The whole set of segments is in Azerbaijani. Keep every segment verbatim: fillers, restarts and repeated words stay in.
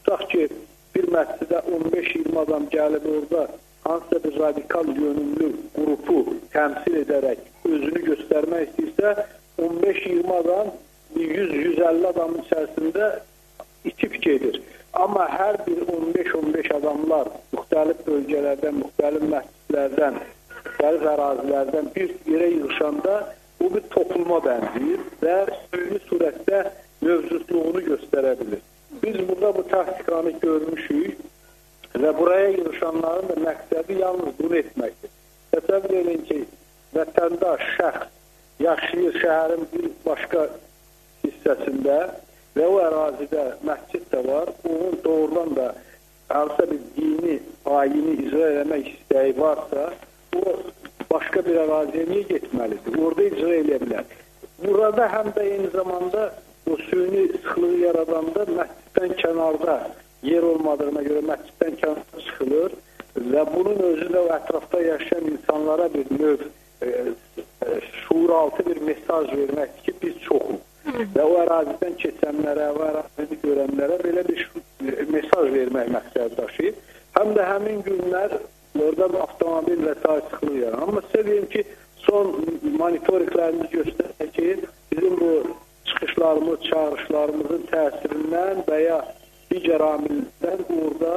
Tutaq ki, bir məscidə on beş iyirmi adam gəlib orada hansısa bir radikal yönümlü qrupu təmsil edərək özünü göstərmək istəyirsə, on beş iyirmi adam yüz yüz əlli adamın içərisində itib gedir. Amma hər bir on beş on beş adamlar müxtəlif bölgələrdən, müxtəlif məscidlərdən, müxtəlif ərazilərdən bir yerə yığışanda bu bir topluma bənzəyir və ümumi surətdə mövcudluğunu göstərə bilir. Biz burada bu taktikanı görmüşük və buraya yığışanların da məqsədi yalnız bunu etməkdir. Təsəvvür edin ki, vətəndaş, şəxs yaşayır şəhərin bir başqa hissəsində və o ərazidə məscid də var. Onun doğrudan da hansısa bir dini ayini icra etmək istəyi varsa, o başqa bir əraziyə niyə getməlidir? Orada icra edə bilər. Burada həm də eyni zamanda o süni sıxlığı yaradanda məsciddən kənarda yer olmadığına görə məsciddən kənarda çıxılır və bunun özü də o ətrafda yaşayan insanlara bir növ e, e, şuuraltı bir mesaj verməkdir ki, biz çoxuq. Və o ərazidən keçənlərə, o ərazini görənlərə belə bir mesaj vermək məqsədi daşıyır. Həm də həmin günlər orada bir avtomobil və sair sıxlıq yaranır. Amma sizə deyim ki, son monitoringlərimiz göstərir ki, bizim bu çıxışlarımız, çağırışlarımızın təsirindən və ya digər amillərdən orada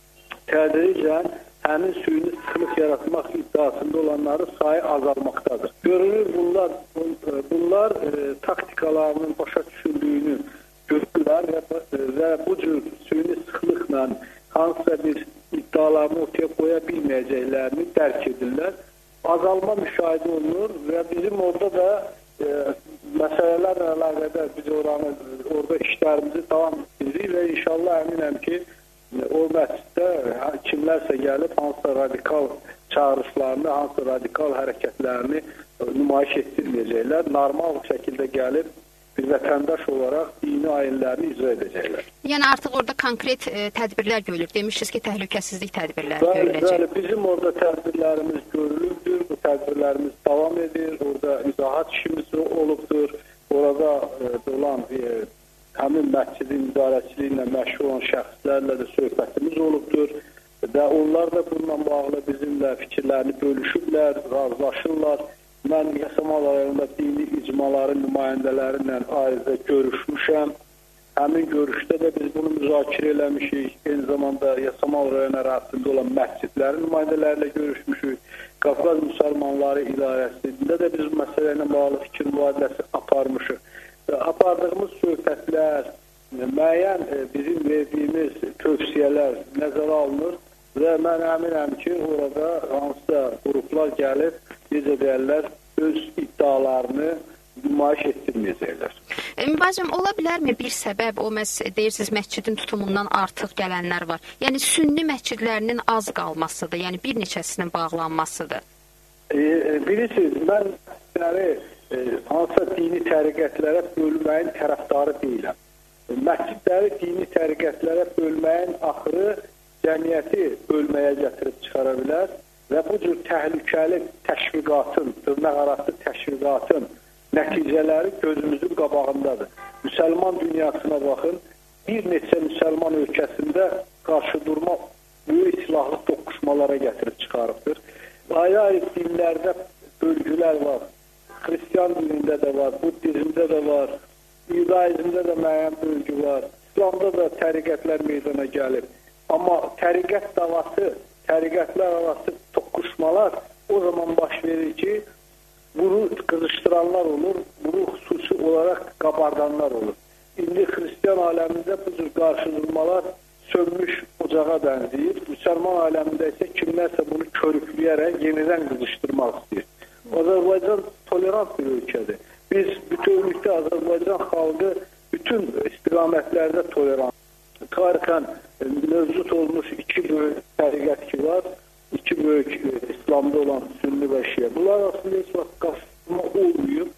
tədricən həmin süni sıxlıq yaratmaq iddiasında olanların sayı azalmaqdadır. Görünür bunlar bunlar e, taktikalarının başa düşüldüyünü görürlər və, və bu cür süni sıxlıqla hansısa bir iddialarını ortaya qoya bilməyəcəklərini dərk edirlər. Azalma müşahidə olunur və bizim orada da e, məsələlərlə əlaqədar biz oranı, orada işlərimizi davam edirik və inşallah əminəm ki, o məsciddə kimlərsə gəlib hansısa radikal çağırışlarını, hansısa radikal hərəkətlərini nümayiş etdirməyəcəklər. Normal şəkildə gəlib bir vətəndaş olaraq dini ayinlərini icra edəcəklər. Yəni artıq orada konkret e, tədbirlər görülür. Demişsiniz ki, təhlükəsizlik tədbirləri bəli, görüləcək. Bəli, bizim orada tədbirlərimiz görülübdür. Bu tədbirlərimiz davam edir. Orada izahat işimiz olubdur. Orada e, olan e, həmin məscidin idarəçiliyi ilə məşğul olan şəxslərlə də söhbətimiz olubdur və onlar da bununla bağlı bizimlə fikirlərini bölüşüblər, razılaşırlar. Mən Yasamal rayonunda dini icmaların nümayəndələri ilə ayrıca görüşmüşəm. Həmin görüşdə də biz bunu müzakirə eləmişik. Eyni zamanda Yasamal rayon ərazisində olan məscidlərin nümayəndələri ilə görüşmüşük. Qafqaz Müsəlmanları İdarəsində də biz məsələ ilə bağlı fikir mübadiləsi aparmışıq. Apardığımız söhbətlər, müəyyən bizim verdiyimiz tövsiyələr nəzərə alınır və mən əminəm ki, orada hansısa qruplar gəlib, necə deyərlər, öz iddialarını nümayiş etdirməyəcəklər. Mübarizəm, ola bilərmi bir səbəb, o məs deyirsiniz, məscidin tutumundan artıq gələnlər var. Yəni, sünni məscidlərinin az qalmasıdır, yəni bir neçəsinin bağlanmasıdır. E, bilirsiniz, mən yəni, E, hansısa dini təriqətlərə bölməyin tərəfdarı deyiləm. E, məscidləri dini təriqətlərə bölməyin axırı cəmiyyəti bölməyə gətirib çıxara bilər və bu cür təhlükəli təşviqatın, dırnaq arası təşviqatın nəticələri gözümüzün qabağındadır. Müsəlman dünyasına baxın, bir neçə müsəlman ölkəsində qarşı durma böyük silahlı toqquşmalara gətirib çıxarıbdır. Ayrı-ayrı dinlərdə bölgülər var. Xristiyan dinində də var, Buddizmdə də var, İudaizmdə də müəyyən bölgü var, İslamda da təriqətlər meydana gəlib. Amma təriqət davası, təriqətlər arası toqquşmalar o zaman baş verir ki, bunu qızışdıranlar olur, bunu xüsusi olaraq qabardanlar olur. İndi Xristiyan aləmində bu cür qarşıdurmalar sönmüş ocağa bənzəyir. Müsəlman aləmində isə kimlərsə bunu körükləyərək yenidən qızışdırmaq istəyir. Azərbaycan tolerant bir ölkədir. Biz bütövlükdə Azərbaycan xalqı bütün istiqamətlərdə tolerant. Tarixən mövcud olmuş iki böyük təriqət ki var, iki böyük İslamda olan sünni və şiə. Bunlar aslında heç vaxt qarşıma olmuyor.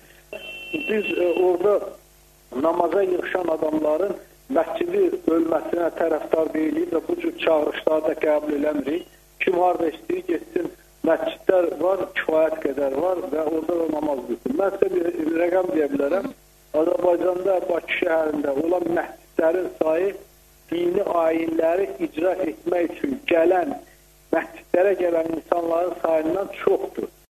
Biz e, orada namaza yığışan adamların məscidi bölməsinə tərəfdar deyilik və bu cür çağırışlarda qəbul eləmirik. Kim harada istəyir, getsin. Məscidlər var, kifayət qədər var və orada da namaz qılsın. Mən sizə bir rəqəm deyə bilərəm. Azərbaycanda, Bakı şəhərində olan məscidlərin sayı dini ayinləri icra etmək üçün gələn, məscidlərə gələn insanların sayından çoxdur.